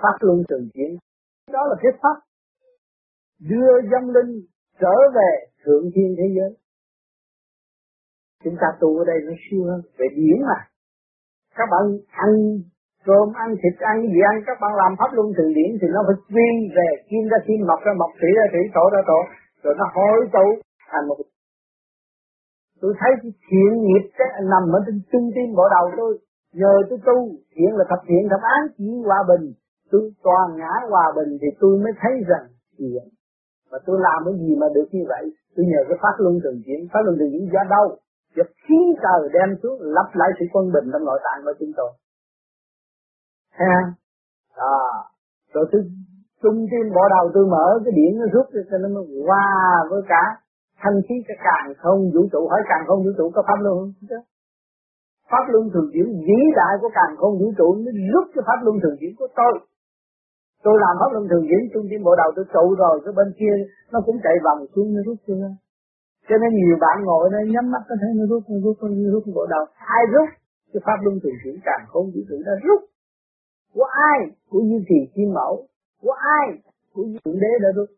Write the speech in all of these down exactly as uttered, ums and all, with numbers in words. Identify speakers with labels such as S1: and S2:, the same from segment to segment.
S1: pháp luân thường chuyển. Đó là cái pháp đưa vong linh trở về thượng thiên thế giới. Chúng ta tu ở đây nó siêu hơn về điển mà. Các bạn ăn cơm, ăn thịt, ăn gì ăn, các bạn làm pháp luân thường điển thì nó phải quy về kim ra kim, mộc ra mộc, thủy ra thủy, thổ ra thổ, rồi nó hội tụ thành một. Tôi thấy cái thiện nghiệp cái nằm ở trên trung tim bộ đầu tôi. Nhờ tôi tu, thiện là thập thiện thập án chỉ hòa bình. Tôi toàn ngã hòa bình thì tôi mới thấy rằng thiện. Và tôi làm cái gì mà được như vậy? Tôi nhờ cái pháp luân thường chuyển. Pháp luân thường chuyển do đâu? Giúp khiến trời đem xuống lắp lại sự quân bình trong nội tạng của chúng tôi. Ha? À, rồi tôi trung tim bộ đầu tôi mở cái điện nó rút cho nó mới hòa với cả thanh khí cái càng không vũ trụ. Hỏi càng không vũ trụ có pháp luân không? Chứ? Pháp luân thường chuyển vĩ đại của càng không vũ trụ nó rút cái pháp luân thường chuyển của tôi. Tôi làm pháp luân thường chuyển trung tim bộ đầu tôi trụ rồi, cái bên kia nó cũng chạy vòng xuống nó rút xuống. Cho nên nhiều bạn ngồi đây nhắm mắt có thấy nó rút, nó rút, nó rút bộ đầu. Ai rút? Cái pháp luân thường chuyển càng không vũ trụ nó rút. Của ai? Của Như Trì Kim Mẫu. Của ai? Của Thượng Đế đã rút.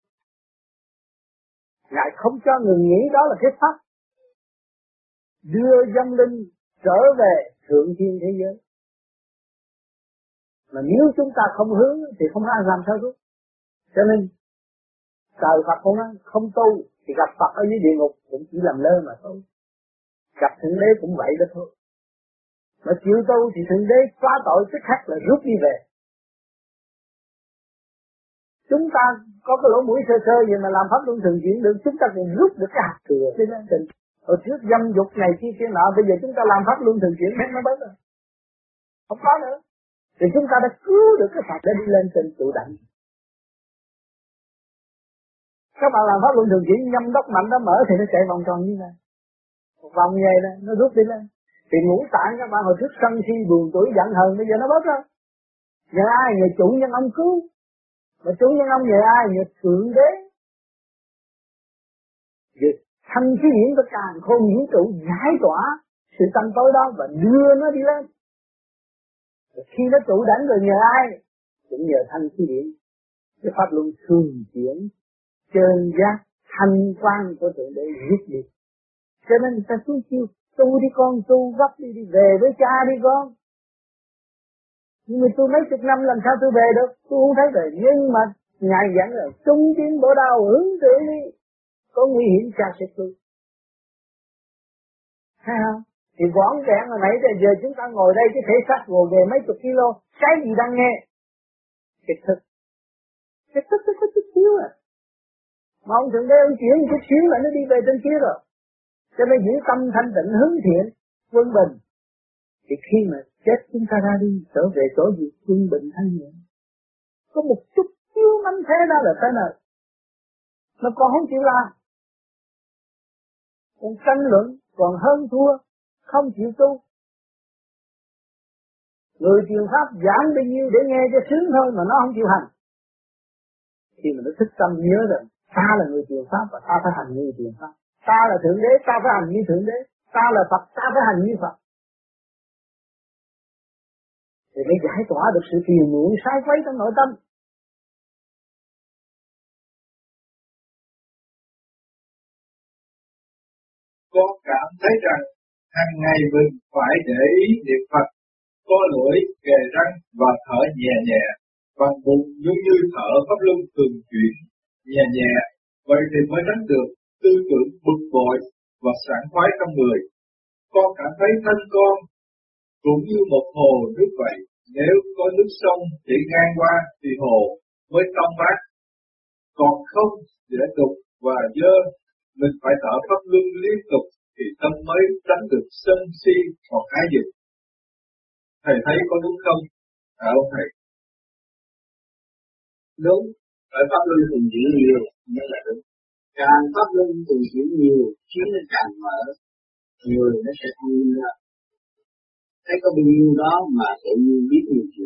S1: Ngài không cho người nghĩ đó là cái pháp đưa vong linh trở về thượng thiên thế giới. Mà nếu chúng ta không hướng thì không ai làm sao rút. Cho nên trời Phật không nói không tu thì gặp Phật ở dưới địa ngục cũng chỉ làm lơ mà thôi. Gặp Thượng Đế cũng vậy đó thôi. Mà chịu tu thì Thượng Đế xóa tội tức khắc là rút đi về. Chúng ta có cái lỗ mũi sơ sơ gì mà làm pháp luân thường chuyển được, chúng ta cũng rút được cái hạt thừa thế lên trình. Hồi trước dâm dục này kia kia nọ, bây giờ chúng ta làm pháp luân thường chuyển hết nó bớt rồi. Không có nữa. Thì chúng ta đã cứu được cái Phật để đi lên trên trụ đảnh. Các bạn làm pháp luân thường chuyển nhâm đốc mạnh nó mở thì nó chạy vòng tròn như này. Một vòng như vậy đó, nó rút đi lên. Thì ngũ tạng các bạn hồi trước sân si buồn tuổi giận hờn bây giờ nó bớt rồi. Nhờ ai? Nhờ chủ nhân ông cứu. Mà chủ nhân ông nhờ ai? Nhờ Thượng Đế. Vì thanh khí điển của càng không vũ trụ giải tỏa sự tâm tối đó và đưa nó đi lên. Và khi nó trụ đảnh rồi nhờ ai? Cũng nhờ thanh khí điển. Cái pháp luân thường chuyển trơn giác thanh quan của Thượng Đế rút đi. Cho nên người ta xuống chiêu tu đi con, tu vấp đi, đi về với cha đi con. Nhưng mà tôi mấy chục năm làm sao tôi về được, tôi không thấy rồi. Nhưng mà Ngài dẫn là trung tim bộ đầu hướng tới đi, có nguy hiểm cha sẽ tu. Thấy không? Thì vỏn vẹn là nãy giờ chúng ta ngồi đây cái thể xác ngồi về mấy chục kilo, cái gì đang nghe? Cái thức. Cái thức nó có chút xíu à. Mà ông Thượng Đế ông chuyển một chút xíu là nó đi về trên kia rồi. Cho nên giữ tâm thanh tịnh hướng thiện, quân bình. Thì khi mà chết chúng ta ra đi, trở về chỗ gì quân bình thanh nhẹ. Có một chút xíu manh thế đó là thế nào. Nó còn không chịu làm. Còn tranh luận, còn hơn thua, không chịu tu. Người truyền pháp giảng bao nhiêu để nghe cho sướng thôi mà nó không chịu hành. Khi mà nó thức tâm nhớ rồi, ta là người truyền pháp và ta phải hành như người truyền pháp. Ta là Thượng Đế, ta phải hành như Thượng Đế. Ta là Phật, ta phải hành như Phật. Thì mới giải tỏa được sự phiền muộn sai quấy trong nội tâm.
S2: Con cảm thấy rằng hàng ngày mình phải để ý niệm Phật, có lưỡi, kề răng và thở nhẹ nhẹ, bằng bụng giống như thở pháp luân thường chuyển, nhẹ nhẹ, vậy thì mới tránh được tư tưởng bực bội và sảng khoái trong người. Con cảm thấy thân con cũng như một hồ nước vậy, nếu có nước sông chảy ngang qua thì hồ mới trong mát, còn không để đục và dơ, mình phải thở pháp luân liên tục thì tâm mới tránh được sân si hoặc ái dục. Thầy thấy có đúng không? À ông thầy.
S3: Đúng, phải pháp luân thường chuyển nhiều mới là đúng. Càng pháp luân thường chuyển nhiều, khiến nó càng mở, người nó sẽ thông minh ra. Thấy có bao nhiêu đó mà tự nhiên biết nhiều chuyện.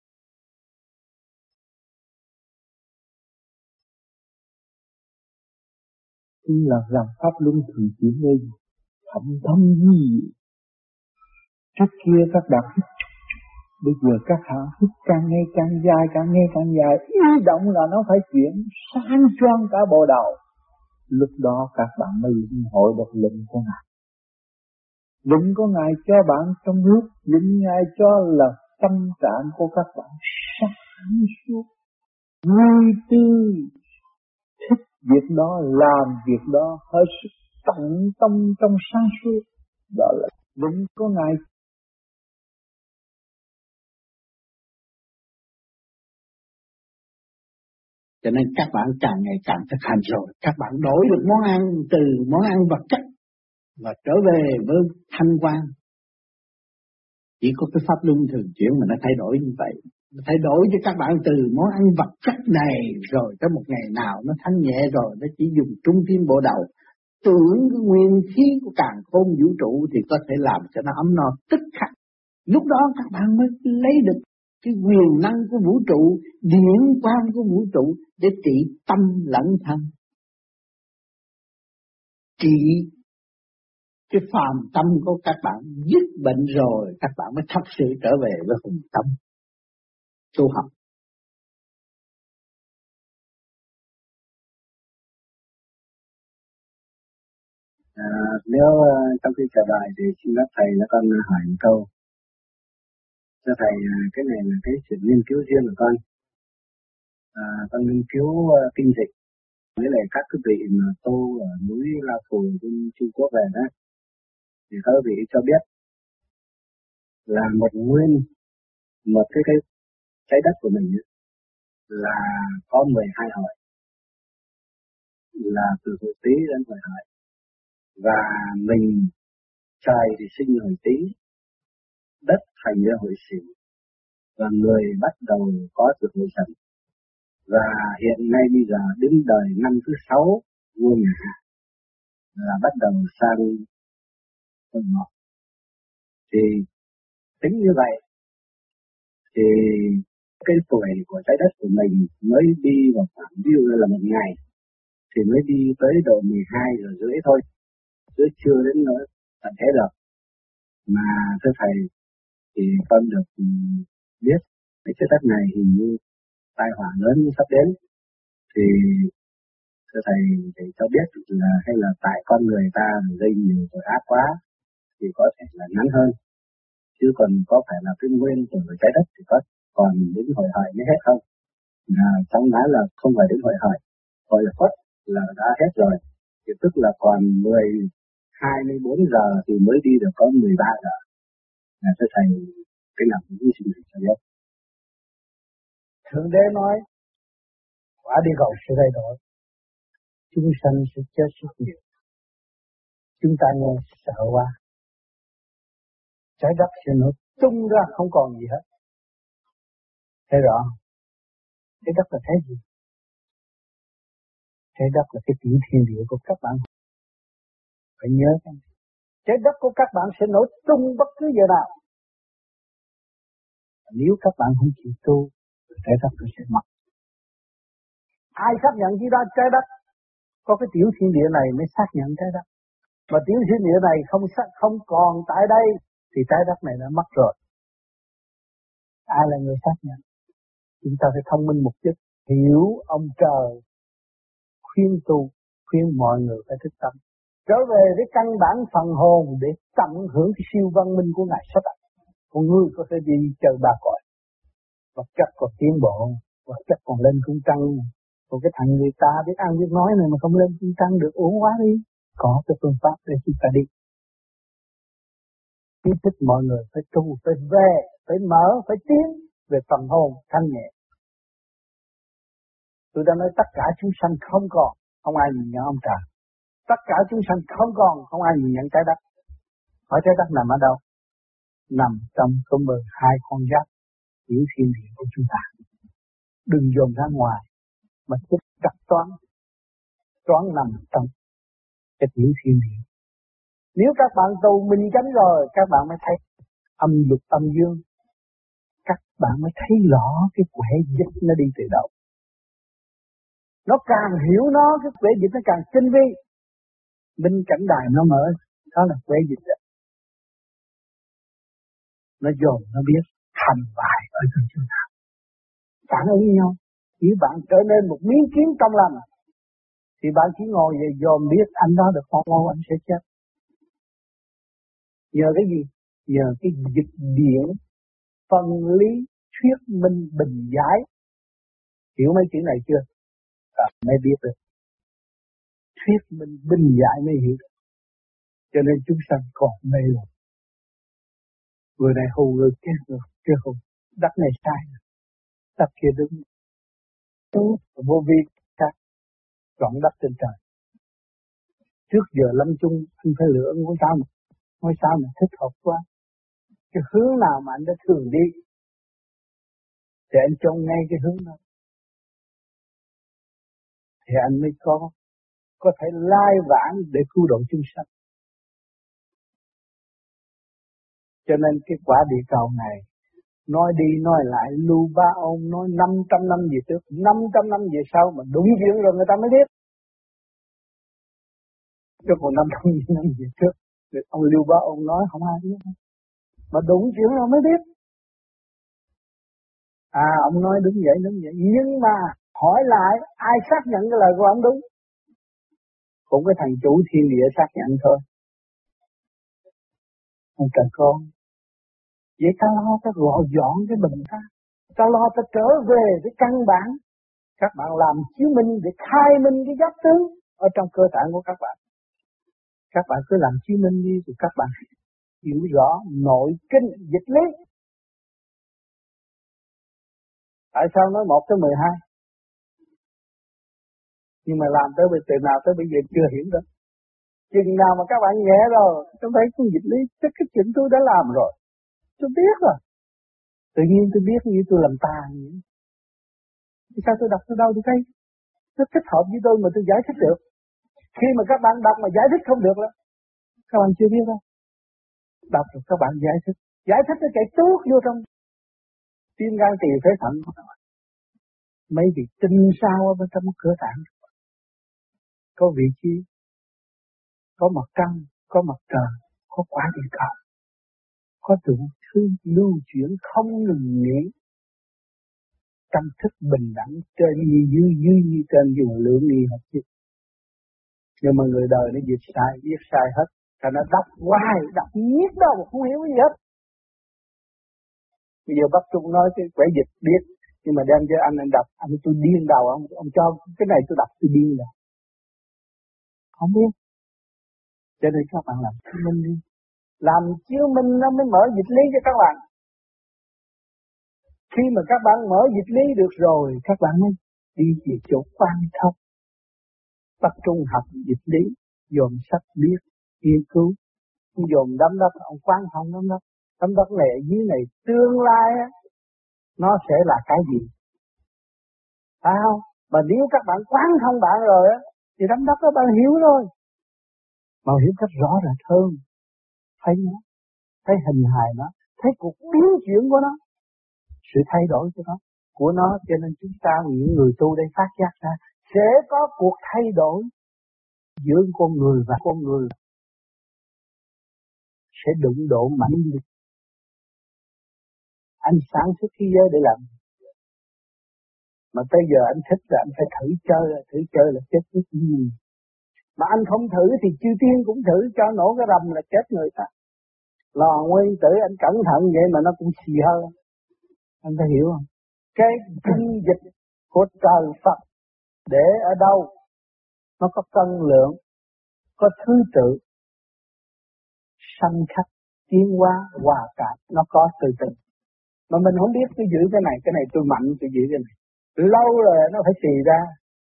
S4: Chính là rằng pháp luân thường chuyển đây thẩm thâm gì. Trước kia các bạn Bây giờ các hãng thức càng ngày càng dài, càng ngày càng dài, ý động là nó phải chuyển sáng choang cả bộ đầu. Lúc đó các bạn mới lĩnh hội được lệnh của Ngài. Lệnh của Ngài cho bạn trong lúc, lệnh Ngài cho là tâm trạng của các bạn sáng suốt, vui tươi, thích việc đó, làm việc đó hết sức tận tâm trong sáng suốt. Đó là lệnh của Ngài.
S3: Cho nên các bạn càng ngày càng thực hành rồi, các bạn đổi được món ăn từ món ăn vật chất và trở về với thanh quan. Chỉ có cái pháp luân thường chuyển mà nó thay đổi như vậy. Nó thay đổi cho các bạn từ món ăn vật chất này rồi tới một ngày nào nó thanh nhẹ rồi, nó chỉ dùng trung tim bộ đầu. Tưởng cái nguyên khí của càn khôn vũ trụ thì có thể làm cho nó ấm no tức khắc. Lúc đó các bạn mới lấy được cái quyền năng của vũ trụ, điển quang của vũ trụ để trị tâm lẫn thân. Trị cái phàm tâm của các bạn, dứt bệnh rồi các bạn mới thật sự trở về với hồn tâm tu học. À, nếu uh, trong khi chờ đợi thì xin phép thầy cho con hỏi một câu. Cho thầy, uh, cái này là cái sự nghiên cứu riêng của con. À, con nghiên cứu uh, kinh dịch với lại các cái vị mà tu ở núi La Phù bên Trung Quốc về đó, thì các vị cho biết là một nguyên, một cái cái trái đất của mình ấy, là có mười hai hội, là từ hội Tý đến hội Hợi. Và mình trời thì sinh hồi Tý, đất thành ra hội Sửu, và người bắt đầu có từ hội Dần. Và hiện nay bây giờ đến đời năm thứ sáu vua nhà Hạ là bắt đầu sang tuần ngọ. Thì tính như vậy thì cái tuổi của trái đất của mình mới đi vào khoảng ví dụ là một ngày thì mới đi tới độ mười hai giờ rưỡi thôi, chứ chưa đến nữa tận thế được. Mà thưa thầy thì con được biết cái trái đất này hình như tai họa lớn sắp đến, thì thưa thầy thì cho biết là hay là tại con người ta gây nhiều tội ác quá thì có thể là ngắn hơn, chứ còn có phải là cái nguyên của trái đất thì có còn đến hội Hợi mới hết không? À, trong đó là không phải đến hội Hợi, hội Phất là đã hết rồi, thì tức là còn mười hai mươi bốn giờ thì mới đi được có mười ba giờ. À, thưa thầy, cái nào cũng xin thầy cho biết.
S1: Thượng Đế nói quả địa cầu sẽ thay đổi, chúng sanh sẽ chết rất nhiều. Chúng ta nghe sợ quá, trái đất sẽ nổ tung ra không còn gì hết. Thấy rõ? Trái đất là cái gì? Trái đất là cái tiểu thiên địa của các bạn. Phải nhớ cái này. Trái đất của các bạn sẽ nổ tung bất cứ giờ nào. Nếu các bạn không chịu tu, trái đất nó sẽ mất. Ai xác nhận chứ đó trái đất? Có cái tiểu thiên địa này mới xác nhận trái đất. Mà tiểu thiên địa này không không còn tại đây thì trái đất này đã mất rồi. Ai là người xác nhận? Chúng ta phải thông minh một chút, hiểu ông trời khuyên tu, khuyên mọi người phải thức tâm, trở về với căn bản phần hồn để tận hưởng cái siêu văn minh của Ngài sắp đặt. Con người có thể đi chơi ba cõi, vật chất còn tiến bộ, vật chất còn lên cung trăng. Còn cái thằng người ta biết ăn biết nói này mà không lên cung trăng được, uổng quá đi. Có cái phương pháp để chúng ta đi. Ý thức mọi người phải tu, phải về, phải mở, phải tiến về phần hồn thanh nhẹ. Tôi đã nói tất cả chúng sanh không còn, không ai nhìn nhận ông trời. Tất cả chúng sanh không còn, không ai nhìn nhận trái đất. Hỏi trái đất nằm ở đâu? Nằm trong cái mười hai con giáp tiểu thiên địa của chúng ta. Đừng dồn ra ngoài, mà cứ đặt toán. Toán nằm trong cái tiểu thiên địa. Nếu các bạn tu minh chánh rồi, các bạn mới thấy âm lục âm dương. Các bạn mới thấy rõ cái quẻ dịch nó đi từ đâu. Nó càng hiểu nó, cái quẻ dịch nó càng tinh vi. Minh cảnh đài nó mở, đó là quẻ dịch đó. Nó dồn, nó biết, thành bại ở trong chúng ta. Phản ứng nhau. Chỉ bạn trở nên một miếng kiến trong lòng thì bạn chỉ ngồi về dòm biết anh đó được bao lâu anh sẽ chết. Nhờ cái gì? Nhờ cái dịch điển, phân lý, thuyết minh, bình giải. Hiểu mấy chữ này chưa? À, mới biết được. Thuyết minh, bình giải mới hiểu được. Cho nên chúng sanh còn mê lầm. Người này hù người kia người kia hù. Đất này sai, đất kia đúng. Vô vi khác, chọn đất trên trời. Trước giờ lâm chung, anh phải lựa ngôi sao mà. Ngôi sao mà thích hợp quá. Cái hướng nào mà anh đã thường đi, thì anh chọn ngay cái hướng đó. Thì anh mới có, có thể lai vãng để cứu độ chúng sanh. Cho nên cái quả địa cầu này, nói đi nói lại, lưu ba ông nói năm trăm năm về trước, năm trăm năm về sau mà đúng chuyện rồi người ta mới biết. Chứ còn năm trăm năm về trước, ông lưu ba ông nói không ai biết. Mà đúng chuyện rồi mới biết. À, ông nói đúng vậy, đúng vậy. Nhưng mà hỏi lại, ai xác nhận cái lời của ông đúng? Cũng cái thằng chủ thiên địa xác nhận thôi. Ông trời con. Vậy ta lo ta gò dọn cái bình ta. Ta lo ta trở về với căn bản. Các bạn làm chiếu minh để khai minh cái giác tướng ở trong cơ thể của các bạn. Các bạn cứ làm chiếu minh đi thì các bạn hiểu rõ nội kinh dịch lý. Tại sao nói một tới mười hai? Nhưng mà làm tới từ nào tới bây giờ chưa hiểu được. Chừng nào mà các bạn nhẹ rồi, tôi thấy con dịch lý, tất cái chuyện tôi đã làm rồi. Tôi biết rồi. Tự nhiên tôi biết như tôi làm tàn vậy. Thì sao tôi đọc tôi đâu tôi thấy nó thích hợp với tôi mà tôi giải thích được. Khi mà các bạn đọc mà giải thích không được đó, các bạn chưa biết đâu. Đọc rồi các bạn giải thích. Giải thích nó chạy tuốt vô trong tim gan tỳ phế thận. Mấy vị tinh sao ở bên trong cơ tạng. Có vị trí, có mặt trăng, có mặt trời, có quả địa cầu, có đủ thứ lưu chuyển không ngừng nghỉ. Tâm thức bình đẳng trên như dưới, dưới như trên dùng lượng đi học chứ. Nhưng mà người đời nó dịch sai, viết sai hết. Thì nó đọc hoài, đọc miết đâu mà không hiểu gì hết. Bây giờ bác Trung nói cái quẻ dịch biết, nhưng mà đem cho anh anh đọc, anh tôi điên đầu, ông, ông cho cái này tôi đọc tôi điên đầu. Không biết. Cho nên các bạn làm chiếu minh đi. Làm chiếu minh nó mới mở dịch lý cho các bạn. Khi mà các bạn mở dịch lý được rồi, các bạn mới đi về chỗ quan thông. Bắt trung học dịch lý, dồn sách biết, nghiên cứu, dồn đấm đất, ông quan thông đấm đất. Đấm đất này ở dưới này tương lai á, nó sẽ là cái gì? Phải không? Mà nếu các bạn quán thông bạn rồi á, thì đấm đất đó bạn hiểu rồi. Mà hiểu cách rõ rệt hơn. Thấy nó, thấy hình hài nó, thấy cuộc biến chuyển của nó, sự thay đổi của nó, của nó. Cho nên chúng ta, những người tu đây phát giác ra, sẽ có cuộc thay đổi giữa con người và con người. Sẽ đụng độ mạnh liệt. Anh sáng suốt thế giới để làm. Mà tới giờ anh thích là anh phải thử chơi, thử chơi là chết chết gì. Mà anh không thử thì chư tiên cũng thử, cho nổ cái rầm là chết người ta. Lò nguyên tử anh cẩn thận vậy mà nó cũng xì hơn. Anh phải hiểu không? Cái kinh dịch của trời Phật để ở đâu? Nó có cân lượng, có thứ tự, sanh khắc, tiến hóa, hòa cảm, nó có từ từ. Mà mình không biết tôi giữ cái này, cái này tôi mạnh, tôi giữ cái này. Lâu rồi nó phải xì ra.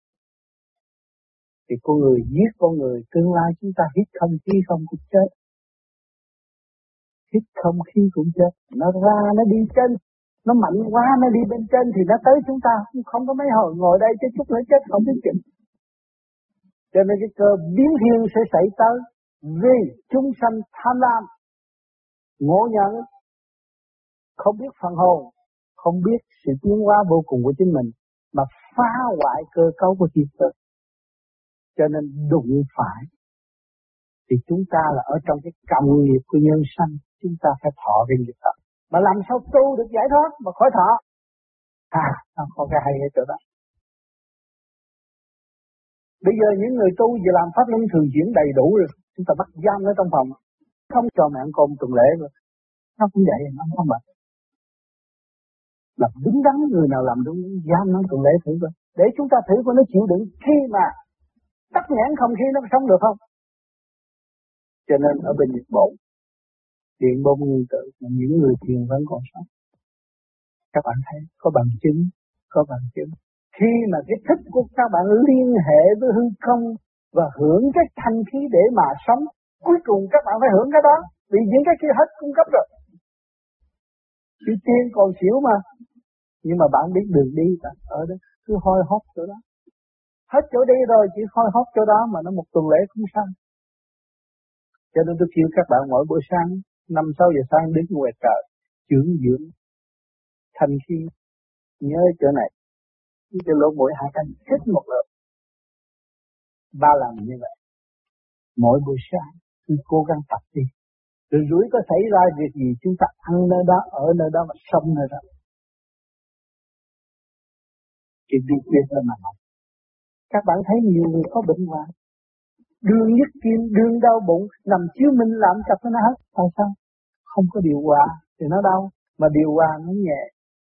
S1: Thì con người giết con người, tương lai chúng ta hít không khí không cũng chết. Hít không khí cũng chết. Nó ra, nó đi trên, nó mạnh quá, nó đi bên trên thì nó tới chúng ta. Không, không có mấy hồi ngồi đây chứ chút nữa chết không biết chừng. Cho nên cái cơ biến thiên sẽ xảy tới. Vì chúng sanh tham lam, ngộ nhận, không biết phần hồn, không biết sự tiến hóa vô cùng của chính mình, mà phá hoại cơ cấu của thiên cơ. Cho nên đụng phải thì chúng ta là ở trong cái cộng nghiệp của nhân sanh, chúng ta phải thọ cái nghiệp đó. Mà làm sao tu được giải thoát mà khỏi thọ? À, không có cái hay ở chỗ đó. Bây giờ những người tu vừa làm pháp luân thường chuyển đầy đủ rồi, chúng ta bắt giam nó trong phòng, không cho mẹ ăn cơm tuần lễ rồi. Nó cũng vậy, nó không mệt. Làm đúng đắn, người nào làm đúng giam nó tuần lễ thử coi. Để chúng ta thử coi nó chịu đựng khi mà tắc nghẽn không khí nó sống được không? Cho nên ở bên Nhật Bản, điện bom nguyên tử, những người thiền vẫn còn sống. Các bạn thấy có bằng chứng, có bằng chứng. Khi mà cái thức của các bạn liên hệ với hư không và hưởng cái thanh khí để mà sống, cuối cùng các bạn phải hưởng cái đó, vì những cái kia hết cung cấp rồi. Chữ tiên còn xỉu mà, nhưng mà bạn biết đường đi ta ở đó, cứ hoi hót chỗ đó. Hết chỗ đi rồi, chỉ hoi hót chỗ đó mà nó một tuần lễ không sao. Cho nên tôi kêu các bạn mỗi buổi sáng, năm sáu giờ sáng đứng ngoài trời, dưỡng dưỡng, thanh khí, nhớ chỗ này. Cái lỗ mũi hai cánh hít một lượt, ba lần như vậy, mỗi buổi sáng cứ cố gắng tập đi. Rồi rủi có xảy ra việc gì chúng ta ăn nơi đó, ở nơi đó và sống nơi đó. Cái việc việc là mà học. Các bạn thấy nhiều người có bệnh hoạn, đường nhức kim, đường đau bụng, nằm chiếu minh làm chặt nó hết. Tại sao? Không có điều hòa thì nó đau, mà điều hòa nó nhẹ.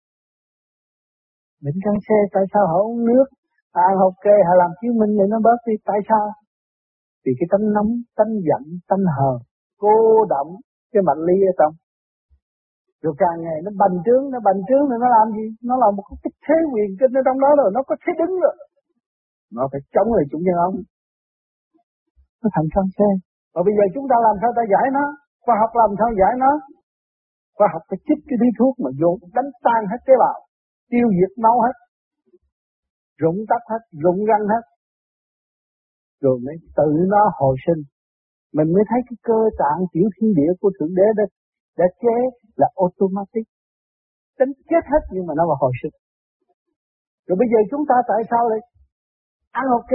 S1: Bệnh can xe tại sao họ uống nước, họ ăn hột kê, họ làm chiếu minh để nó bớt đi. Tại sao? Vì cái tánh nóng, tánh giận, tánh hờn, cô động cái mạch ly ở trong. Rồi càng ngày nó bành trướng, nó bành trướng rồi nó làm gì? Nó là một cái thế quyền kinh ở trong đó rồi, nó có thế đứng rồi. Nó phải chống lại chủ nhân ông. Nó thành can xe. Và bây giờ chúng ta làm sao ta giải nó? Khoa học làm sao giải nó? Khoa học phải chích cái thứ thuốc mà vô đánh tan hết tế bào, tiêu diệt máu hết, rụng tóc hết, rụng răng hết, rồi mới tự nó hồi sinh. Mình mới thấy cái cơ tạng tiểu thiên địa của Thượng Đế đã, đã chế là automatic, tính chết hết nhưng mà nó vào hồi sinh. Rồi bây giờ chúng ta tại sao lại ăn ok,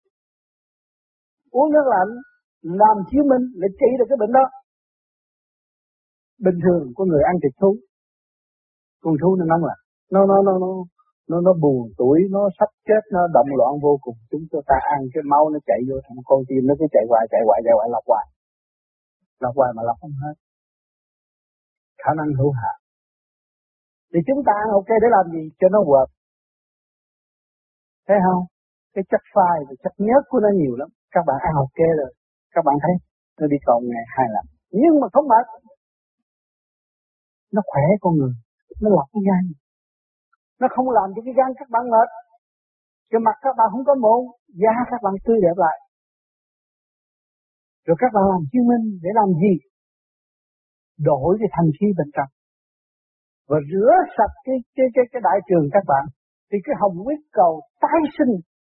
S1: uống nước lạnh, làm chiếu minh để trị được cái bệnh đó? Bình thường của người ăn thịt thú, con thú nó nóng là nó nó nó nó nó nó buồn tuổi, nó sắp chết, nó động loạn vô cùng. Chúng ta ăn cái máu nó chạy vô thằng con tim, nó cứ chạy hoài chạy hoài chạy hoài lọc hoài lọc hoài mà lọc không hết, khả năng hữu hạn. Thì chúng ta ăn ok để làm gì? Cho nó hợp. Thấy không? Cái chất phai và chất nhớt của nó nhiều lắm. Các bạn ăn ok rồi, các bạn thấy nó đi cầu ngày hai lần, nhưng mà không mệt. Nó khỏe con người, nó lọc cái gan, nó không làm cho cái gan các bạn mệt. Cái mặt các bạn không có mụn, da các bạn tươi đẹp lại. Rồi các bạn làm chứng minh để làm gì? Đổi cái thanh khí bên trong và rửa sạch cái cái cái cái đại trường các bạn, thì cái hồng huyết cầu tái sinh.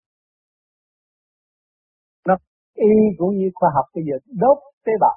S1: Nó y cũng như khoa học bây giờ đốt tế bào,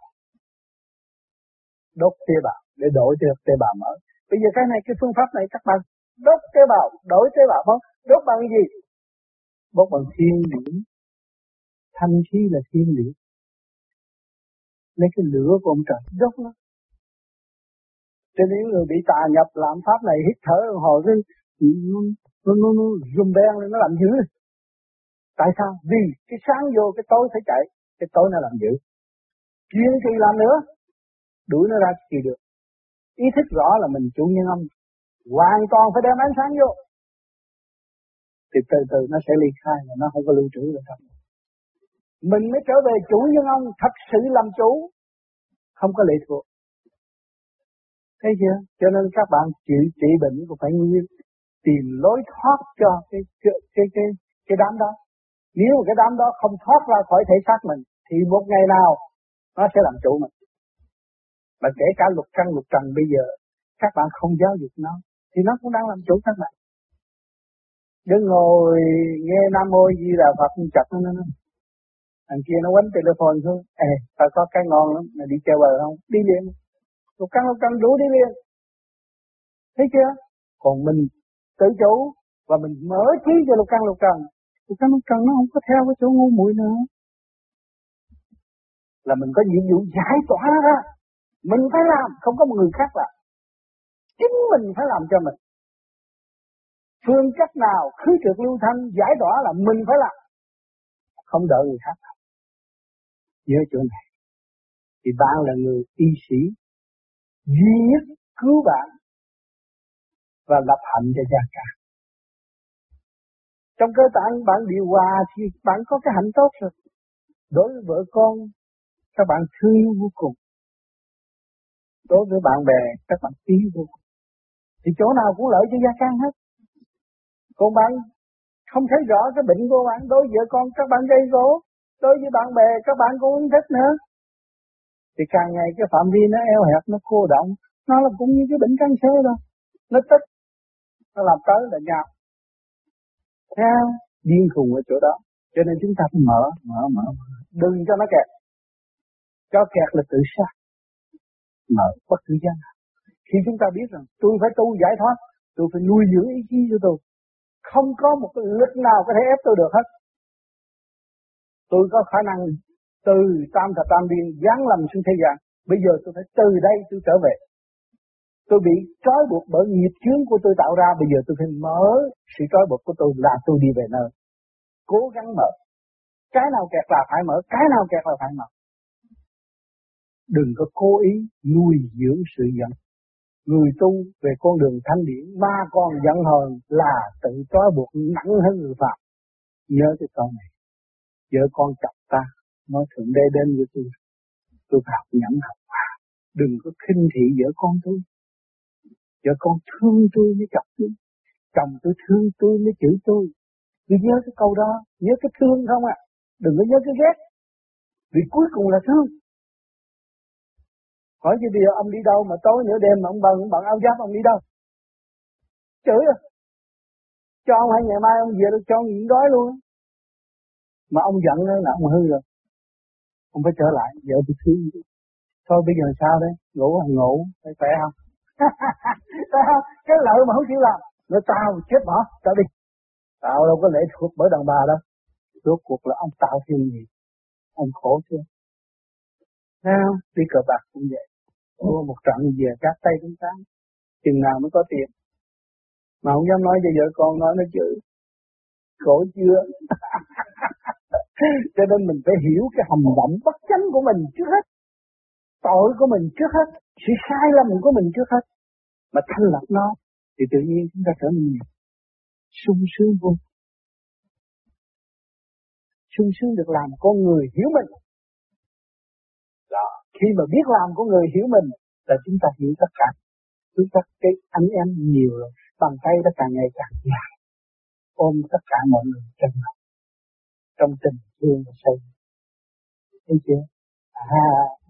S1: đốt tế bào để đổi tế, tế bào mới. Bây giờ cái này, cái phương pháp này các bạn đốt tế bào, đổi tế bào mới, đốt bằng cái gì? Đốt bằng thiên điển. Thanh khí là thiên điển. Lấy cái lửa của ông trời đốt nó. Cho nên người bị tà nhập làm pháp này hít thở hồi cái nó nó nó, nó rùm beng lên, nó làm dữ. Tại sao? Vì cái sáng vô cái tối phải chạy, cái tối nó làm dữ. Chuyện thì làm nữa, đuổi nó ra thì được. Ý thức rõ là mình chủ nhân ông, hoàn toàn phải đem ánh sáng vô, thì từ từ nó sẽ ly khai và nó không có lưu trữ được đâu. Mình mới trở về chủ nhân ông, thật sự làm chủ, không có lệ thuộc. Thấy chưa? Cho nên các bạn trị trị bệnh cũng phải nguyên tìm lối thoát cho cái cái cái cái, cái đám đó. Nếu cái đám đó không thoát ra khỏi thể xác mình, thì một ngày nào nó sẽ làm chủ mình. Mà kể cả lục căn lục trần bây giờ các bạn không giáo dục nó, thì nó cũng đang làm chủ các bạn. Đừng ngồi nghe Nam Mô Di Đà Phật chặt nó nó. Thằng kia nó quánh telephone thôi. Ê, tao có cái ngon lắm, mày đi chơi bờ không? Đi liền. Lục căn lục trần rủ đi liền. Thấy chưa? Còn mình tự chủ và mình mở trí cho lục căn lục trần. Lục căn lục trần nó không có theo cái chỗ ngu muội nữa. Là mình có nhiệm vụ giải tỏa ra. Mình phải làm, không có một người khác làm. chính mình phải làm cho mình. Phương cách nào khứ trượt lưu thanh giải tỏa là mình phải làm, không đợi người khác làm. Nhớ chỗ này, thì bạn là người y sĩ duy nhất cứu bạn và lập hạnh cho gia cả. Trong cơ tạng bạn điều hòa thì bạn có cái hạnh tốt rồi. Đối với vợ con, các bạn thương yêu vô cùng. Đối với bạn bè, các bạn quý vô cùng. Thì chỗ nào cũng lợi cho gia can hết. Còn bạn không thấy rõ cái bệnh của bạn, đối với vợ con các bạn gây gỗ, đối với bạn bè các bạn cũng không thích nữa. Thì càng ngày cái phạm vi nó eo hẹp, nó cô động, nó là cũng như cái bệnh cancer thôi. Nó tích, nó làm tới là nhau. Theo điên khùng ở chỗ đó. Cho nên chúng ta phải mở, mở, mở, mở. Đừng cho nó kẹt. Cho kẹt là tự sát. Mở bất cứ gian. Khi chúng ta biết rằng tôi phải tu giải thoát, tôi phải nuôi dưỡng ý chí của tôi. Không có một cái lực nào có thể ép tôi được hết. Tôi có khả năng từ tam thập tam điên giáng lâm xuống thế gian. Bây giờ tôi phải từ đây tôi trở về. Tôi bị trói buộc bởi nghiệp chướng của tôi tạo ra. Bây giờ tôi phải mở sự trói buộc của tôi là tôi đi về nơi. Cố gắng mở. Cái nào kẹt là phải mở, cái nào kẹt là phải mở. Đừng có cố ý nuôi dưỡng sự giận. Người tu về con đường thanh điển mà còn giận hờn là tự trói buộc nặng hơn người phạm. Nhớ cái câu này. Vợ con chọc ta, nói thượng đế đến với tôi. Tôi phải học nhẫn học. Đừng có khinh thị vợ con tôi. Vợ con thương tôi mới chọc tôi. Chồng tôi thương tôi mới chửi tôi. Cứ nhớ cái câu đó, nhớ cái thương không ạ. À? Đừng có nhớ cái ghét. Vì cuối cùng là thương. Hỏi chứ bây giờ ông đi đâu mà tối nửa đêm mà ông bận, bận áo giáp ông đi đâu? Chửi à? Cho ông hay ngày mai ông về được cho ông nhịn đói luôn. Mà ông giận là ông hư rồi. Ông phải trở lại, vợ tôi thương. Thôi bây giờ sao đấy? Ngủ hay ngủ, phải khỏe không? Cái lợi mà không chịu làm. Nói tao chết bỏ, tao đi. Tao đâu có lệ thuộc bởi đàn bà đâu. Rốt cuộc là ông tạo thêm gì? Ông khổ chưa? Nào, đi cờ bạc cũng vậy. Mua một trận về các tay chúng ta. Chừng nào mới có tiền. Mà không dám nói cho vợ con nói nó chữ. Khổ chưa? Cho nên mình phải hiểu cái hành động bất chánh của mình trước hết. Tội của mình trước hết. Sự sai lầm của mình trước hết. Mà thanh lọc nó. Thì tự nhiên chúng ta trở nên sung sướng vô. Sung sướng được làm con người hiểu mình. Đó. Khi mà biết làm con người hiểu mình là chúng ta hiểu tất cả. Chúng ta cái anh em nhiều rồi. Bàn tay nó càng ngày càng dài. Ôm tất cả mọi người trong lòng. Trong tình thương và sâu. Thấy chưa? À.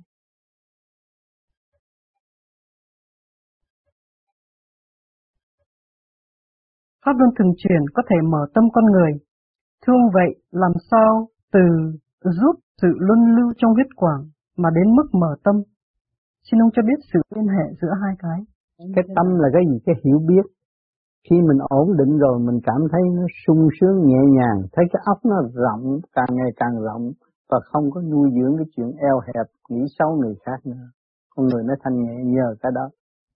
S5: Pháp luân thường chuyển có thể mở tâm con người. Thương vậy làm sao từ giúp sự luân lưu trong huyết quản mà đến mức mở tâm? Xin ông cho biết sự liên hệ giữa hai cái.
S4: Cái tâm là cái gì? Cái hiểu biết. Khi mình ổn định rồi mình cảm thấy nó sung sướng nhẹ nhàng. Thấy cái óc nó rộng, càng ngày càng rộng. Và không có nuôi dưỡng cái chuyện eo hẹp, nghĩ xấu người khác nữa. Con người nó thanh nhẹ nhờ cái đó.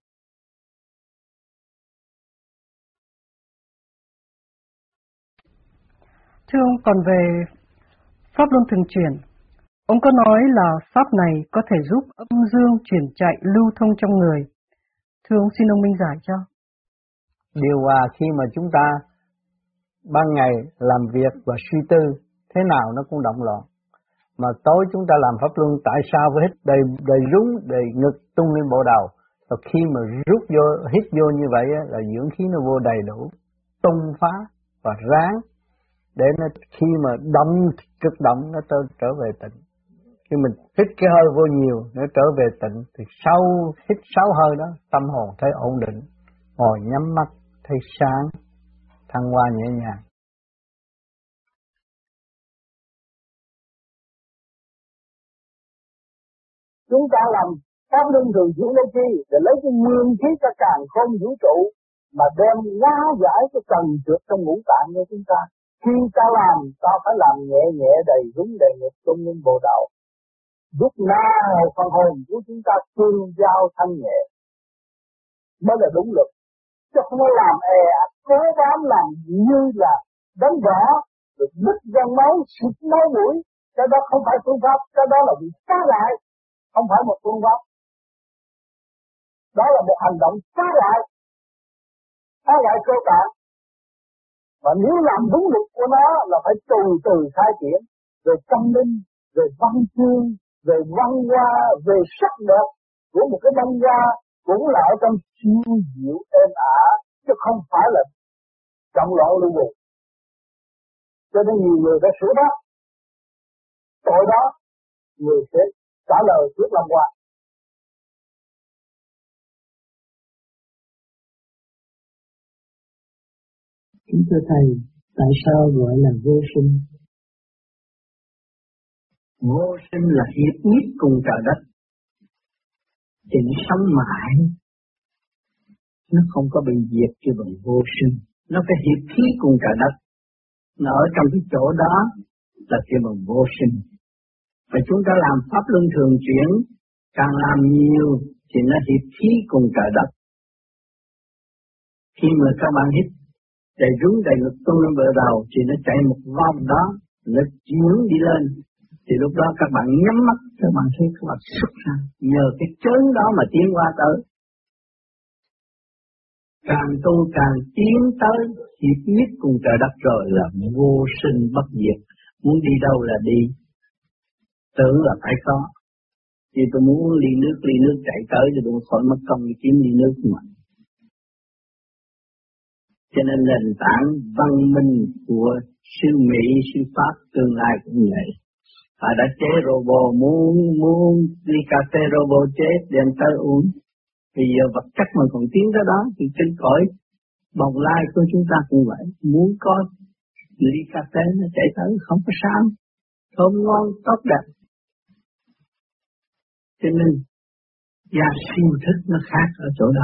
S5: Thưa ông, còn về Pháp luân thường chuyển, ông có nói là Pháp này có thể giúp âm dương chuyển chạy lưu thông trong người. Thưa ông, xin ông minh giải cho.
S4: Điều hòa khi mà chúng ta ban ngày làm việc và suy tư, thế nào nó cũng động loạn. Mà tối chúng ta làm Pháp luân, tại sao phải hít đầy, đầy rúng, đầy ngực tung lên bộ đầu. Và khi mà rút vô, hít vô như vậy là dưỡng khí nó vô đầy đủ, tung phá và ráng. Để nó khi mà động, cực động nó trở, trở về tịnh. Khi mình hít cái hơi vô nhiều, nó trở về tịnh. Thì sau hít sáu hơi đó, tâm hồn thấy ổn định. Ngồi nhắm mắt, thấy sáng, thăng hoa nhẹ nhàng.
S1: Chúng ta làm Pháp luân thường chuyển lấy chi? Để lấy cái nguyên khí cho càn khôn vũ trụ mà đem hóa giải cái trần trượt trong ngũ tạng của chúng ta. Khi ta làm, ta phải làm nhẹ nhẹ đầy đúng đầy ngực tung lên bộ đạo. Giúp na phần hồn của chúng ta tương giao thanh nhẹ.
S4: mới là đúng luật. Chứ không có làm è ạt cố bám làm như là đánh võ được đứt gan máu, sụt máu mũi. Cái đó không phải phương pháp, cái đó là bị phá lại, không phải một phương pháp. Đó là một hành động phá lại, phá lại cơ bản. Và nếu làm đúng luật của nó là phải từ từ khai triển, về tâm linh, về văn chương, về văn hoa, về sắc đẹp của một cái văn hoa cũng là ở trong siêu diệu êm ả, chứ không phải là trọng loạn lưu buồn. Cho nên nhiều người đã sửa đó, tội đó người sẽ trả lời trước lâm qua.
S3: Kính thưa Thầy, tại sao gọi là vô sinh? Vô sinh là hiệp nhất cùng trời đất, thì nó sống mãi, nó không có bị diệt kêu bằng vô sinh. Nó phải hiệp khí cùng trời đất, nó ở trong cái chỗ đó là kêu bằng vô sinh. Và chúng ta làm pháp luân thường chuyển, càng làm nhiều thì nó hiệp khí cùng trời đất. Khi mà các bạn hít đầy rúng đầy ngực tung lên bờ đầu thì nó chạy một vòng đó, nó chuyển đi lên. Thì lúc đó các bạn nhắm mắt, các bạn thấy các bạn xuất ra, nhờ cái chớn đó mà tiến qua tới. Càng tu càng tiến tới hiệp nhất cùng trời đất rồi là vô sinh bất diệt. Muốn đi đâu là đi, tưởng là phải có. Thì tôi muốn uống ly nước, ly nước chạy tới thì tôi khỏi mất công đi kiếm ly nước mà. Cho nên nền tảng văn minh của siêu Mỹ, siêu Pháp tương lai cũng vậy. Họ đã chế robot, muốn muốn ly cà phê robot chế đem tới uống. Bây giờ vật chất mà còn tiến tới đó thì trên cõi bồng lai của chúng ta cũng vậy. Muốn có ly cà phê nó chạy tới không có sao, thơm ngon, tốt đẹp. Cho nên gia siêu thức nó khác ở chỗ đó.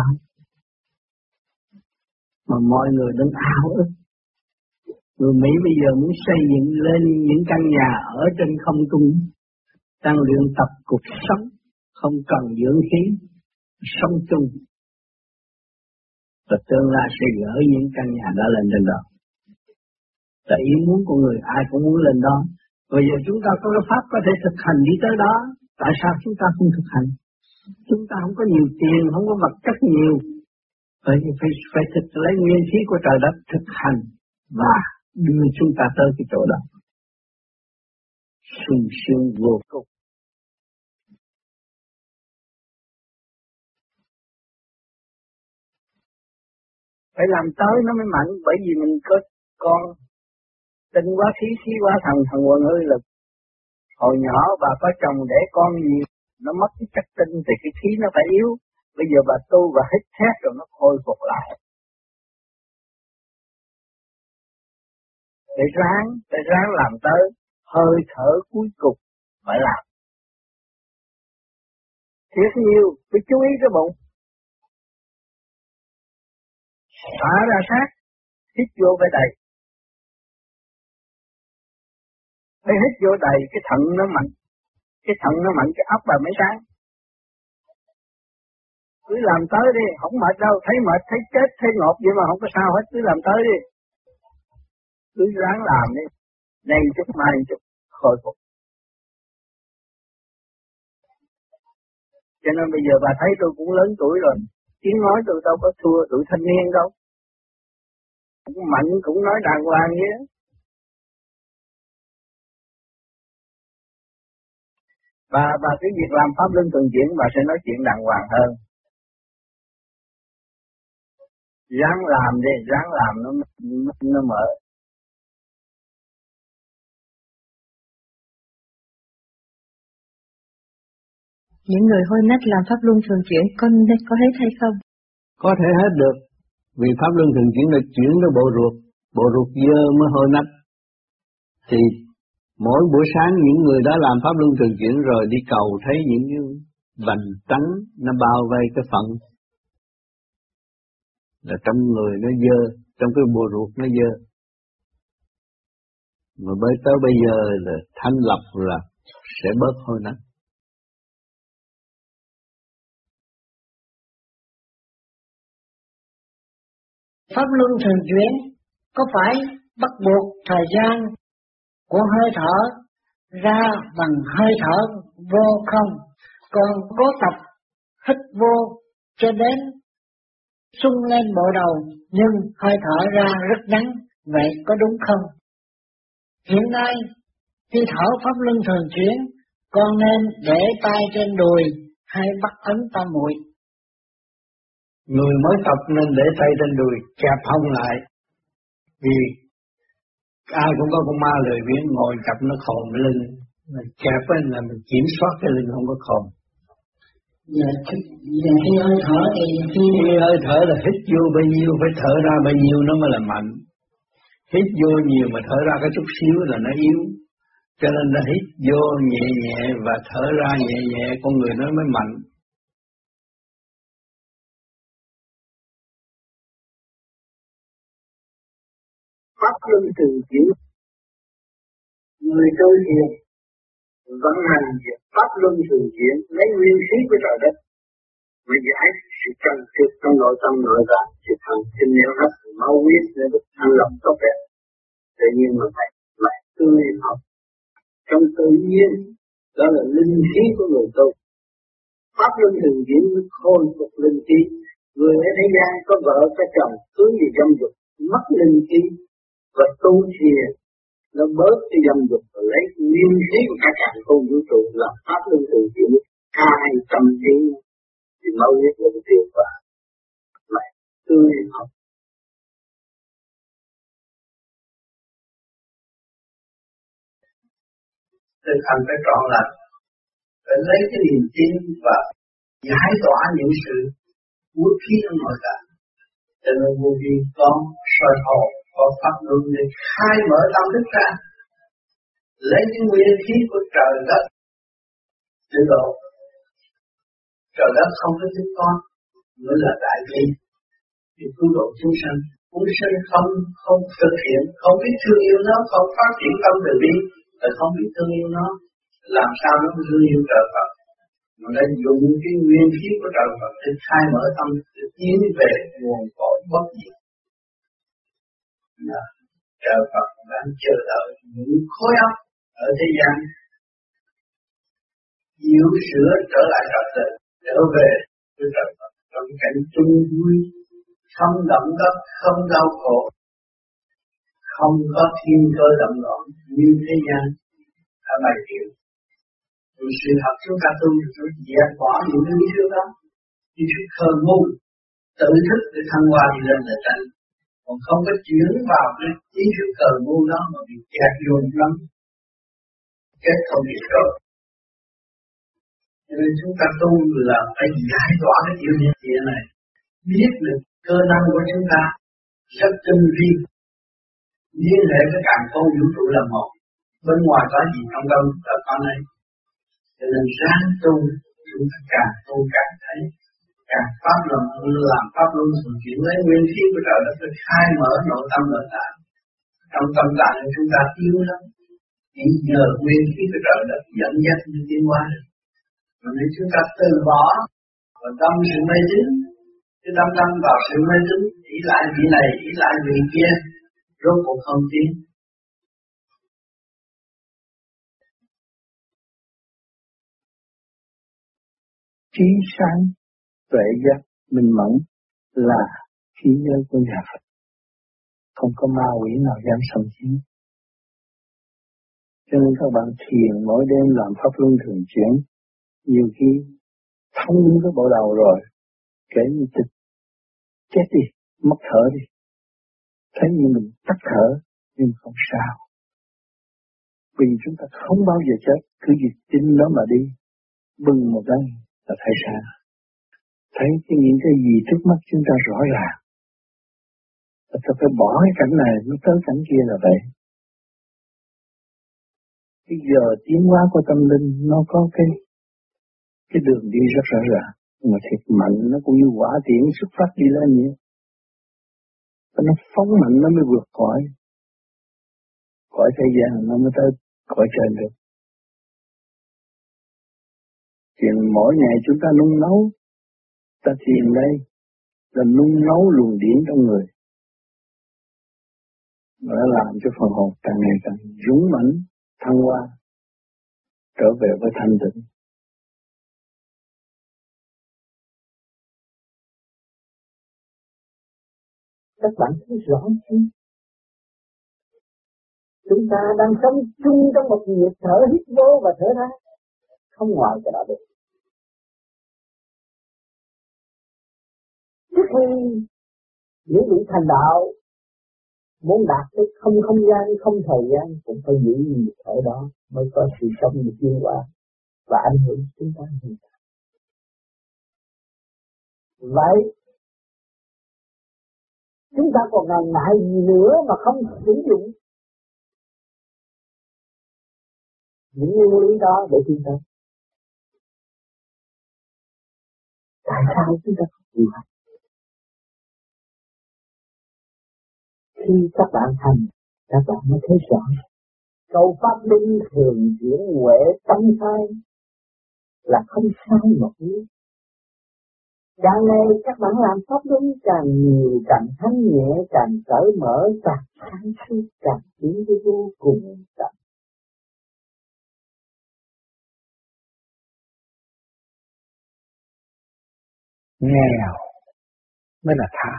S3: Mà mọi người đang ảo ức. Người Mỹ bây giờ muốn xây dựng lên những căn nhà ở trên không trung, đang luyện tập cuộc sống, không cần dưỡng khí, sống chung. Và tương lai sẽ gửi những căn nhà đó lên trên đó. Tại ý muốn của người ai cũng muốn lên đó. Bây giờ chúng ta có cái pháp có thể thực hành đi tới đó. Tại sao chúng ta không thực hành? Chúng ta không có nhiều tiền, không có vật chất nhiều. Vậy thì phải, phải thực lấy nguyên khí của trời đất thực hành và đưa chúng ta tới cái chỗ đó. Sung sướng vô cùng. Phải làm tới nó mới mạnh, bởi vì mình có con tinh quá khí, khí quá thần, thần quần ơi là hồi nhỏ bà có chồng để con nhiều, nó mất cái chất tinh thì cái khí nó phải yếu. Bây giờ bà tu và hít thét rồi nó khôi phục lại. Phải ráng, phải ráng làm tới hơi thở cuối cùng phải làm. Thiết nhiều, phải chú ý cái bụng. Xả ra sát, hít vô phải đầy. Phải hít vô đầy, cái thận nó mạnh. Cái thận nó mạnh, cái óc bà mới sáng. Cứ làm tới đi, không mệt đâu, thấy mệt, thấy chết, thấy ngột vậy mà không có sao hết, cứ làm tới đi. Cứ ráng làm đi, nay chút mai chút, khôi phục. Cho nên bây giờ bà thấy tôi cũng lớn tuổi rồi, tiếng nói tôi đâu có thua tuổi thanh niên đâu. Cũng mạnh, cũng nói đàng hoàng vậy đó. Và, và cái việc làm pháp luân thường chuyển bà sẽ nói chuyện đàng hoàng hơn. Ráng làm đi, ráng làm nó, nó, nó mở.
S6: Những người hôi nách làm pháp luân thường chuyển có, có hết hay không?
S4: Có thể hết được. Vì pháp luân thường chuyển là chuyển tới bộ ruột. Bộ ruột dơ mới hôi nách. Thì mỗi buổi sáng những người đã làm pháp luân thường chuyển rồi đi cầu thấy những cái vành trắng nó bao vây cái phận. Là trong người nó dơ, trong cái bộ ruột nó dơ. Mà bây tới bây giờ là thanh lập là sẽ bớt hôi nách.
S3: Pháp luân thường chuyển có phải bắt buộc thời gian của hơi thở ra bằng hơi thở vô không? Còn cố tập hít vô cho đến sung lên bộ đầu nhưng hơi thở ra rất ngắn, vậy có đúng không? Hiện nay khi thở pháp luân thường chuyển, con nên để tay trên đùi hay bắt ấn tam muội?
S1: Người mới tập nên để tay trên đùi, kẹp hông lại. Vì ai cũng có con ma lười biếng ngồi chập nó khồn cái lưng, mình kẹp lên là mình kiểm soát cái lưng không có khồn.
S3: Dạ, dạ khi hơi thở thì khi...
S1: khi hơi thở là hít vô bao nhiêu phải thở ra bao nhiêu nó mới là mạnh. Hít vô nhiều mà thở ra cái chút xíu là nó yếu. Cho nên nó hít vô nhẹ nhẹ và thở ra nhẹ nhẹ, con người nó mới mạnh.
S3: Pháp luân thường chuyển, người tu hiền vận hành việc pháp luân thường chuyển lấy nguyên khí của trời đất mới giải sự trần trực trong nội tâm nội tạng, sự thần kinh nêu hết máu huyết để được thanh lọc tốt đẹp. Tự nhiên mà phải lại tươi học trong tự nhiên, đó là linh khí của người tu. Pháp luân thường chuyển khôi phục linh khí. Người ở thế gian có vợ có chồng cưới gì dâm dục mất linh khí, và tu thiền nó bớt cái dâm dục và lấy nguyên khí của cả cả không vũ trụ là pháp luân thường chuyển hai tâm trí thì mau nhất là cái tiêu quả lại tươi học.
S1: Thực hành phải trọn lành, phải lấy cái niềm tin và giải tỏa những sự uất khí trong nội tạng. Cho nên vô vi con soi hồn, con pháp luân để khai mở tâm thức ra, lấy cái nguyên khí của trời đất để độ. Trời đất không có thích con mới là đại bi, thì cứu độ chúng sanh. Chúng sanh không không thực hiện, không biết thương yêu nó, không phát triển tâm từ bi, là không biết thương yêu nó, làm sao nó thương yêu trời Phật. Mà đã dùng cái nguyên khí của trời Phật để khai mở tâm, để tiến về nguồn cội bất diệt. Trời Phật đang chờ đợi những khối óc ở thế gian yếu sửa trở lại trật tự, trở về với trời Phật trong cảnh chung vui, không động đất, không đau khổ, không có thiên cơ động loạn như thế gian đã bày biểu. Rồi sự thật chúng ta tu được dẹp bỏ những lý thuyết đó, lý thuyết khờ ngu, tự thức để thăng hoa đi lên là tránh. Còn không có chuyển vào cái lý thuyết khờ ngu đó mà bị kẹt dồn lắm, kết không biết rồi. Cho nên chúng ta tu là phải giải tỏa cái tiểu hiện địa này, biết được cơ năng của chúng ta rất tinh vi, liên hệ với càng không vũ trụ là một, bên ngoài có gì trong đâu là có này. Cho nên ráng tu, chúng ta càng tu càng thấy, càng pháp luân làm pháp luân thường chuyển lấy nguyên khí của trời đất để khai mở nội tâm nội tạng. Trong tâm tạng của chúng ta yếu lắm, chỉ nhờ nguyên khí của trời đất dẫn dắt như tiến hóa được. Mà nếu chúng ta từ bỏ và đâm sự mê tín, cái đâm đâm vào sự mê tín, ý lại vị này, ý lại vị kia, rốt cuộc không tiến.
S4: Trí sáng, tuệ giác, minh mẫn là khí giới của nhà Phật. Không có ma quỷ nào dám xâm chiếm. Cho nên các bạn thiền mỗi đêm làm pháp luân thường chuyển. Nhiều khi thông cái bộ đầu rồi, kể như chết, chết đi, mất thở đi. Thấy như mình tắt thở, nhưng không sao. Vì chúng ta không bao giờ chết, cứ việc tin nó mà đi. Bừng một cái là thấy sao. Thấy cái những cái gì trước mắt chúng ta rõ ràng. Và ta phải bỏ cái cảnh này, nó tới cảnh kia là vậy. Bây giờ tiến hóa của tâm linh nó có cái cái đường đi rất rõ ràng, mà thiệt mạnh nó cũng như quả tiễn xuất phát đi lên vậy. Và nó phóng mạnh nó mới vượt cõi, cõi thế gian nó mới tới cõi trên được. Chuyện mỗi ngày chúng ta nung nấu, ta thiền đây là nung nấu luồng điển trong người, Nó làm cho phần hồn càng ngày càng dũng mãnh, thăng hoa, trở về với thanh tịnh.
S1: Các bạn thấy rõ chưa? Chúng ta đang sống chung trong một nhịp thở hít vô và thở ra, không ngoài cái đó được. Trước khi những vị thành đạo muốn đạt tới không không gian, không thời gian cũng phải giữ nhịp thở đó mới có sự sống được tiến hóa và ảnh hưởng chúng ta hiện tại. Vậy chúng ta còn ngần ngại gì nữa mà không sử dụng những nguyên lý đó để tiến tới? Tại sao chúng ta không chịu hành? Khi các bạn hành, các bạn mới thấy rõ. Câu pháp luân thường chuyển huệ tâm sai là không sai một lý. Càng ngày các bạn làm pháp luân càng nhiều, càng thanh nhẹ, càng cởi mở, càng sáng suốt, càng tiến tới vô cùng tận.
S4: Nghèo mới là tham,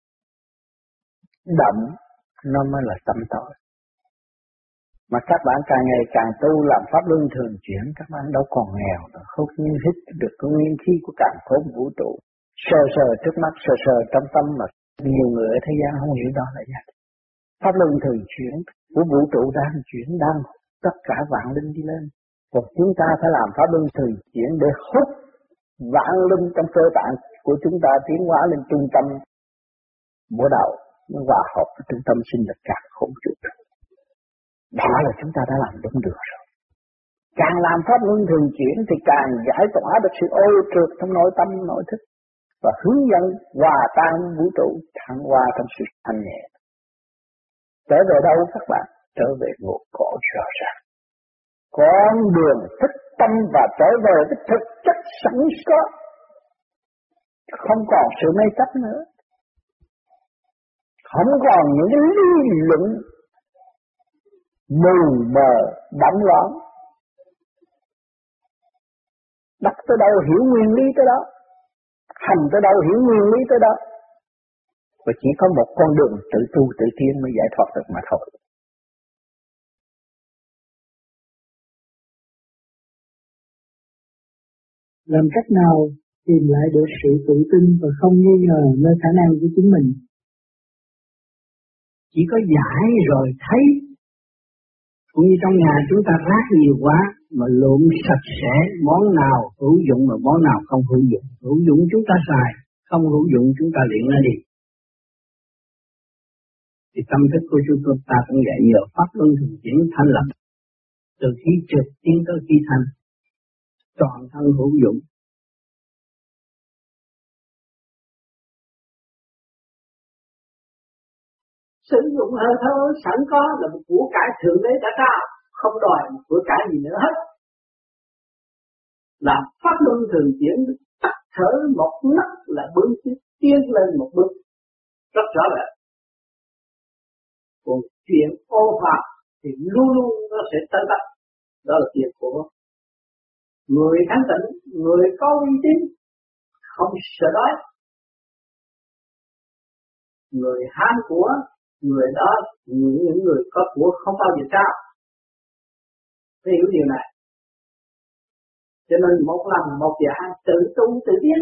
S4: đậm nó mới là tâm tối. Mà các bạn càng ngày càng tu làm pháp luân thường chuyển, các bạn đâu còn nghèo nữa, không hít được cái nguyên khí của càn khôn vũ trụ. Sờ sờ trước mắt, sờ sờ trong tâm mà nhiều người ở thế gian không hiểu đó là gì. Pháp luân thường chuyển của vũ trụ đang chuyển, đang tất cả vạn linh đi lên. Còn chúng ta phải làm pháp luân thường chuyển để hút vạn linh trong cơ tạng của chúng ta tiến hóa lên trung tâm bộ đầu, nó hòa hợp với trung tâm sinh lực càn khôn vũ trụ. Đó là chúng ta đã làm đúng được rồi. Càng làm pháp luân thường chuyển thì càng giải tỏa được sự ô trượt trong nội tâm, nội thức và hướng dẫn hòa tan vũ trụ, thăng hoa trong sự thanh nhẹ. Trở về đâu các bạn? Trở về ngộ cỏ rõ ràng. Con đường thức tâm và trở về với thực chất sẵn có. Không còn sự mê chấp nữa. Không còn những lý luận mù mờ, đậm loạn. Đắc tới đâu hiểu nguyên lý tới đó, hành tới đâu hiểu nguyên lý tới đó. Và chỉ có một con đường tự tu tự tiến mới giải thoát được mà thôi.
S1: Làm cách nào tìm lại được sự tự tin và không nghi ngờ nơi khả năng của chính mình? Chỉ có giải rồi thấy. Cũng như trong nhà chúng ta rác nhiều quá mà lụm sạch sẽ, món nào hữu dụng mà món nào không hữu dụng. Hữu dụng chúng ta xài, không hữu dụng chúng ta liệng nó đi. Thì tâm thức của chúng ta cũng vậy, nhờ pháp luân thường chuyển thanh lập. Từ khi trượt tiến tới khi thanh, toàn thân hữu dụng. Sử dụng hơi thở sẵn có là một của cải thượng đế đã trao, không đòi một của cải gì nữa hết. Làm pháp luân thường chuyển, tắt thở một nấc là bước tiến lên một bước rất rõ ràng. Còn chuyện ô phạm thì luôn luôn nó sẽ tấn tắc. Đó là chuyện của người thánh tịnh, người có uy tín, không sợ đói. Người ham của, người đó, những, những người có của không bao giờ trao. Phải hiểu điều này. Cho nên một lần một dạ tự tu tự tiến.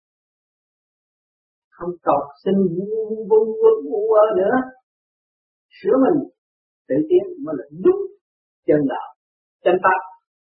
S1: Không cầu xin vun vun vun nữa. Sửa mình tự tiến mới là đúng chân đạo, chân pháp.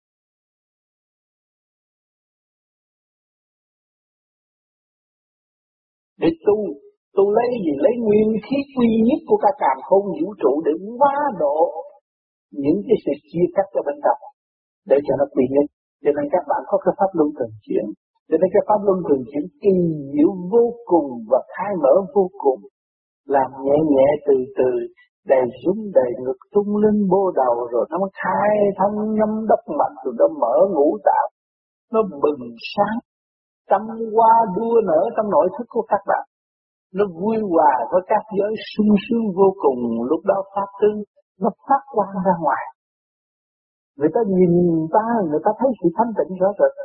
S4: Để tu, tu lấy gì? Lấy nguyên khí quy nhất của cả càn khôn vũ trụ để hóa độ những cái sự chia cắt ở bên trong, để cho nó quy nhất. Cho nên các bạn có cái pháp luân thường chuyển. Cho nên cái pháp luân thường chuyển kỳ diệu vô cùng và khai mở vô cùng. Làm nhẹ nhẹ từ từ, đầy xuống đầy ngực tung lên bô đầu, rồi nó khai thông nhâm đốc mạch, rồi nó mở ngũ tạng, nó bừng sáng, tâm hoa đua nở trong nội thức của các bạn. nó vui hòa với các giới sung sướng vô cùng. Lúc đó pháp tướng nó phát quang ra ngoài. Người ta nhìn ta, người ta thấy sự thanh tịnh rõ rệt.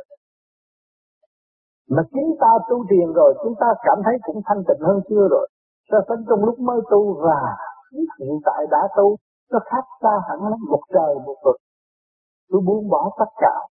S4: Mà chính ta tu thiền rồi, chúng ta cảm thấy cũng thanh tịnh hơn xưa rồi. So sánh trong lúc mới tu và hiện tại đã tu, nó khác xa hẳn lắm, một trời một vực. Tôi buông bỏ tất cả,